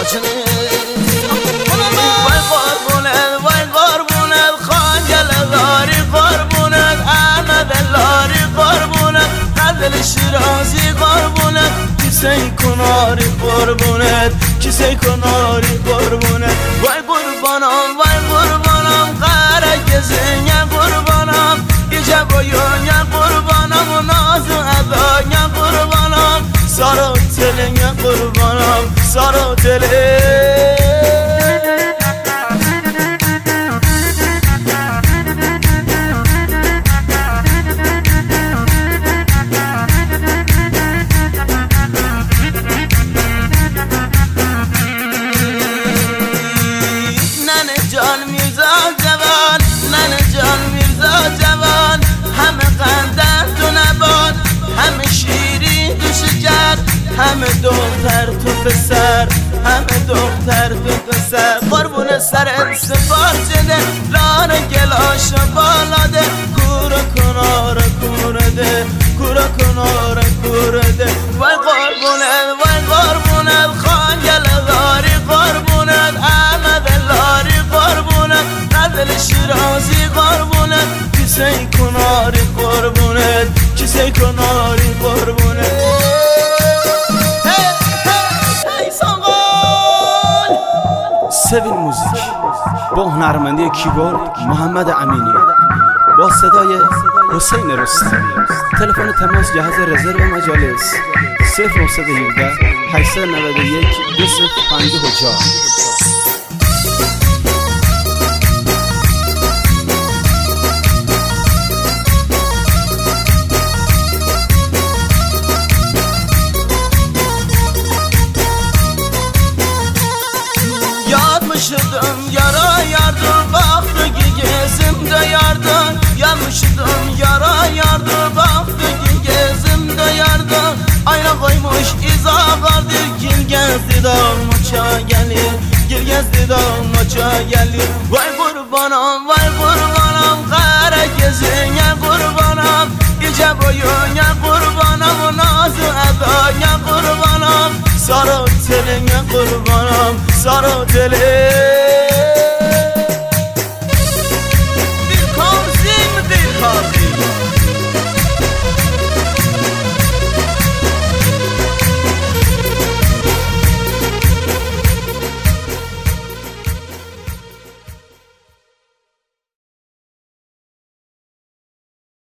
آجنه وای قربونت خانجل داری قربونت احمد لاری قربونت قدل شیرازی قربونت کسی کناری قربونت کسی کناری قربونت وای قربانم قره گزین قربانم ایجا بایون قربانم و ناز و ادا قربانم سارا تلین قربانم سارا تلین همه دختر تو پسر همه دختر تو پسر قربون سر سفار جده لان گلاش بالاده کورا کناره کورده وای قربونت خانجل داری قربونت احمد لاری قربونت قدل شیرازی قربونت کسی کناری قربونت کسی کناری قربونت سوین موزیک با هنرمندی کیبورد محمد امینی با صدای حسین رستمی تلفن تماس جهاز رزرو مجالس 0917 891 2054 Yaşadım yara yardım baktı ki gezimde yardım Yaşadım yara yardım baktı ki gezimde yardım Ayna koymuş iza vardır gil gezdi dalmaça gelir Gil gezdi dalmaça gelir Vay kurbanım kara gezin ya kurbanım İce boyun ya kurbanım nazı eda ya kurbanım Sarı telin ya kurbanım sarı telin